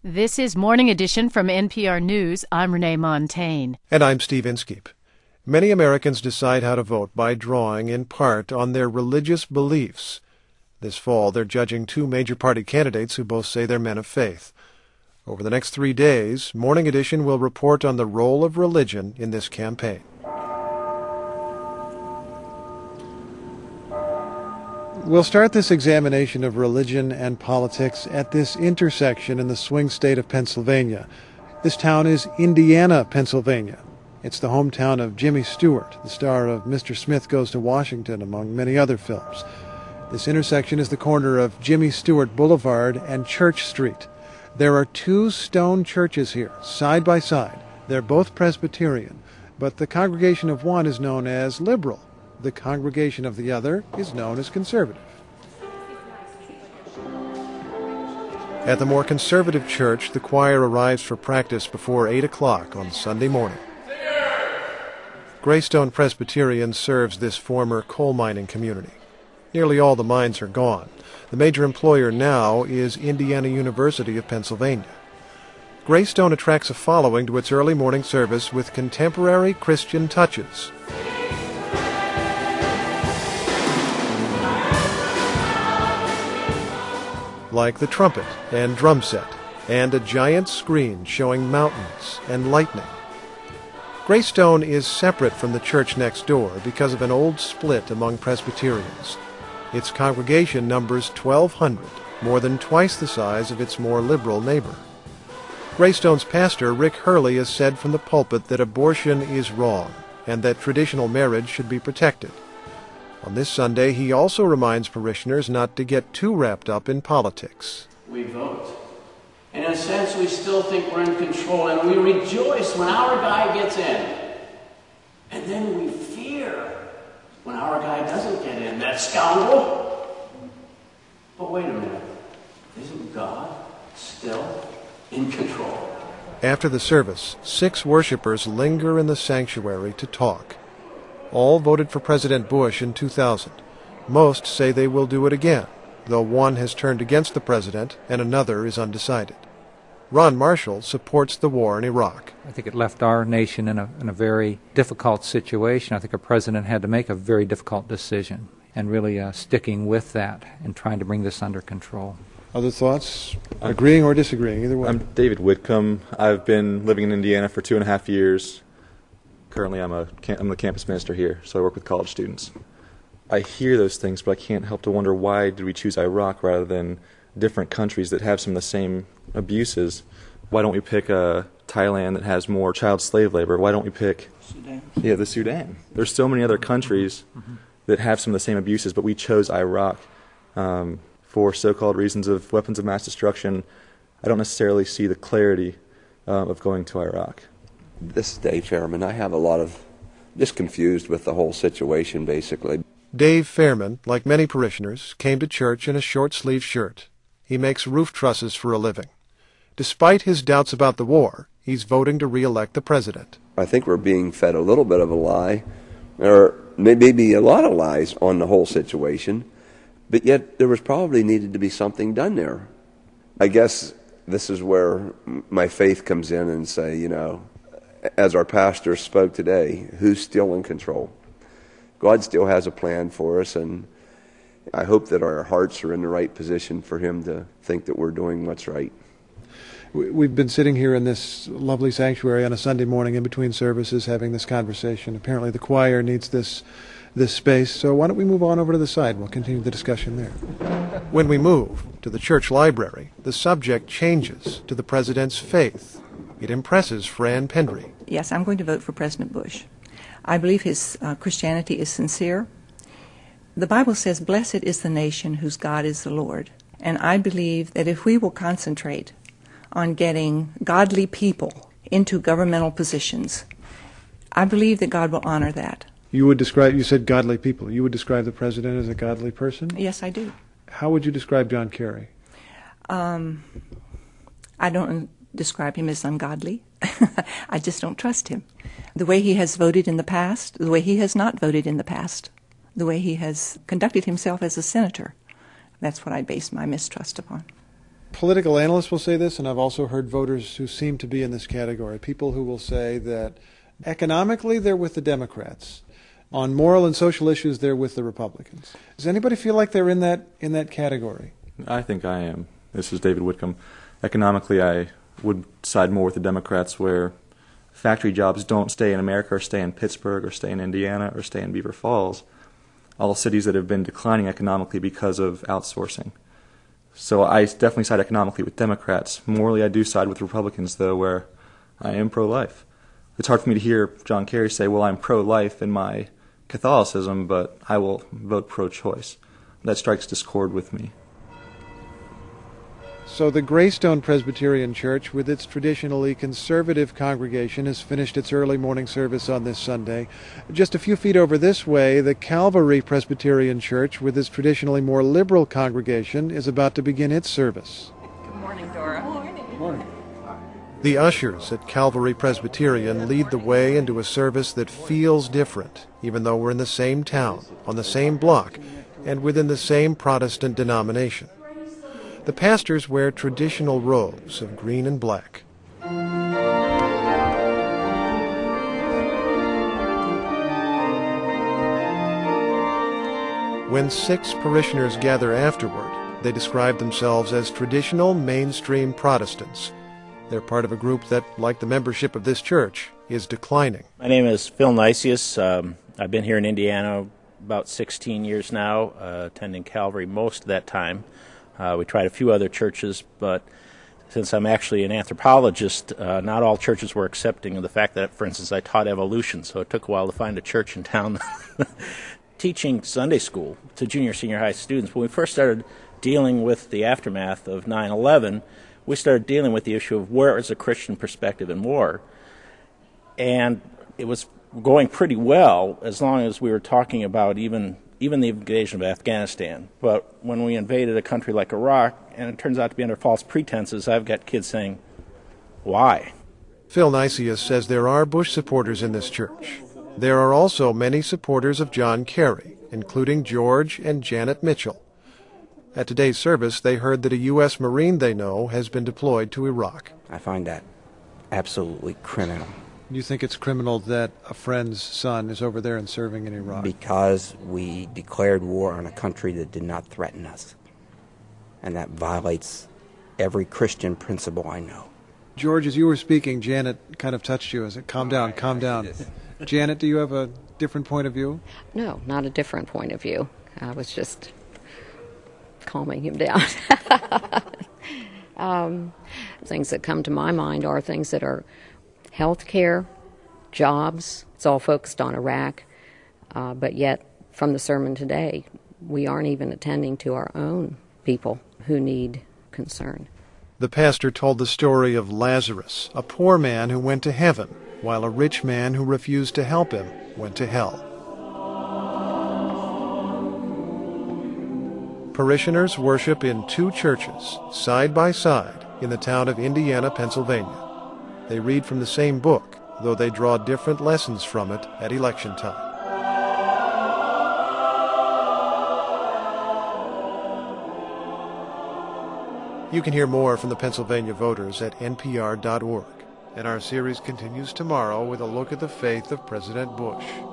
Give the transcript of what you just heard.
This is Morning Edition from NPR News. I'm Renee Montaigne. And I'm Steve Inskeep. Many Americans decide how to vote by drawing, in part, on their religious beliefs. This fall, they're judging two major party candidates who both say they're men of faith. Over the next 3 days, Morning Edition will report on the role of religion in this campaign. We'll start this examination of religion and politics at this intersection in the swing state of Pennsylvania. This town is Indiana, Pennsylvania. It's the hometown of Jimmy Stewart, the star of Mr. Smith Goes to Washington, among many other films. This intersection is the corner of Jimmy Stewart Boulevard and Church Street. There are two stone churches here, side by side. They're both Presbyterian, but the congregation of one is known as liberal. The congregation of the other is known as conservative. At the more conservative church, the choir arrives for practice before 8 o'clock on Sunday morning. Greystone Presbyterian serves this former coal mining community. Nearly all the mines are gone. The major employer now is Indiana University of Pennsylvania. Greystone attracts a following to its early morning service with contemporary Christian touches. Like the trumpet and drum set, and a giant screen showing mountains and lightning. Greystone is separate from the church next door because of an old split among Presbyterians. Its congregation numbers 1,200, more than twice the size of its more liberal neighbor. Greystone's pastor, Rick Hurley, has said from the pulpit that abortion is wrong and that traditional marriage should be protected. On this Sunday, he also reminds parishioners not to get too wrapped up in politics. We vote. And in a sense, we still think we're in control, and we rejoice when our guy gets in. And then we fear when our guy doesn't get in, that scoundrel. But wait a minute. Isn't God still in control? After the service, 6 worshipers linger in the sanctuary to talk. All voted for President Bush in 2000. Most say they will do it again, though one has turned against the president and another is undecided. Ron Marshall supports the war in Iraq. I think it left our nation in a very difficult situation. I think our president had to make a very difficult decision, and really sticking with that and trying to bring this under control. Other thoughts? Agreeing or disagreeing, either way. I'm David Whitcomb. I've been living in Indiana for 2.5 years. Currently, I'm the campus minister here, so I work with college students. I hear those things, but I can't help to wonder, why did we choose Iraq rather than different countries that have some of the same abuses? Why don't we pick Thailand that has more child slave labor? Why don't we pick Sudan? Yeah, the Sudan. There's so many other countries that have some of the same abuses, but we chose Iraq for so-called reasons of weapons of mass destruction. I don't necessarily see the clarity of going to Iraq. This is Dave Fairman. I have a lot of just confused with the whole situation, basically. Dave Fairman, like many parishioners, came to church in a short-sleeved shirt. He makes roof trusses for a living. Despite his doubts about the war, he's voting to re-elect the president. I think we're being fed a little bit of a lie, or maybe a lot of lies on the whole situation, but yet there was probably needed to be something done there. I guess this is where my faith comes in and say, as our pastor spoke today, who's still in control? God still has a plan for us, and I hope that our hearts are in the right position for him to think that we're doing what's right. We've been sitting here in this lovely sanctuary on a Sunday morning in between services having this conversation. Apparently the choir needs this space, so why don't we move on over to the side? We'll continue the discussion there. When we move to the church library, the subject changes to the president's faith. It impresses Fran Pendry. Yes, I'm going to vote for President Bush. I believe his Christianity is sincere. The Bible says, "Blessed is the nation whose God is the Lord." And I believe that if we will concentrate on getting godly people into governmental positions, I believe that God will honor that. You said godly people. You would describe the president as a godly person? Yes, I do. How would you describe John Kerry? I don't describe him as ungodly. I just don't trust him. The way he has voted in the past, the way he has not voted in the past, the way he has conducted himself as a senator, that's what I base my mistrust upon. political analysts will say this, and I've also heard voters who seem to be in this category, people who will say that economically they're with the Democrats. On moral and social issues, they're with the Republicans. Does anybody feel like they're in that category? I think I am. This is David Whitcomb. Economically, I would side more with the Democrats, where factory jobs don't stay in America or stay in Pittsburgh or stay in Indiana or stay in Beaver Falls, all cities that have been declining economically because of outsourcing. So I definitely side economically with Democrats. Morally, I do side with Republicans, though, where I am pro-life. It's hard for me to hear John Kerry say, well, I'm pro-life in my Catholicism, but I will vote pro-choice. That strikes discord with me. So the Greystone Presbyterian Church, with its traditionally conservative congregation, has finished its early morning service on this Sunday. Just a few feet over this way, the Calvary Presbyterian Church, with its traditionally more liberal congregation, is about to begin its service. Good morning, Dora. Good morning. The ushers at Calvary Presbyterian lead the way into a service that feels different, even though we're in the same town, on the same block, and within the same Protestant denomination. The pastors wear traditional robes of green and black. When 6 parishioners gather afterward, they describe themselves as traditional mainstream Protestants. They're part of a group that, like the membership of this church, is declining. My name is Phil Nicius. I've been here in Indiana about 16 years now, attending Calvary most of that time. We tried a few other churches, but since I'm actually an anthropologist, not all churches were accepting of the fact that, for instance, I taught evolution, so it took a while to find a church in town. Teaching Sunday school to junior, senior high students, when we first started dealing with the aftermath of 9/11, we started dealing with the issue of where is a Christian perspective in war. And it was going pretty well as long as we were talking about even the invasion of Afghanistan. But when we invaded a country like Iraq, and it turns out to be under false pretenses, I've got kids saying, why? Phil Nicius says there are Bush supporters in this church. There are also many supporters of John Kerry, including George and Janet Mitchell. At today's service, they heard that a U.S. Marine they know has been deployed to Iraq. I find that absolutely criminal. You think it's criminal that a friend's son is over there and serving in Iraq? Because we declared war on a country that did not threaten us. And that violates every Christian principle I know. George, as you were speaking, Janet kind of touched you. I said, calm down, calm down. Janet, do you have a different point of view? No, not a different point of view. I was just calming him down. Things that come to my mind are things that are health care, jobs. It's all focused on Iraq. But yet, from the sermon today, we aren't even attending to our own people who need concern. The pastor told the story of Lazarus, a poor man who went to heaven, while a rich man who refused to help him went to hell. Parishioners worship in 2 churches, side by side, in the town of Indiana, Pennsylvania. They read from the same book, though they draw different lessons from it at election time. You can hear more from the Pennsylvania voters at npr.org. And our series continues tomorrow with a look at the faith of President Bush.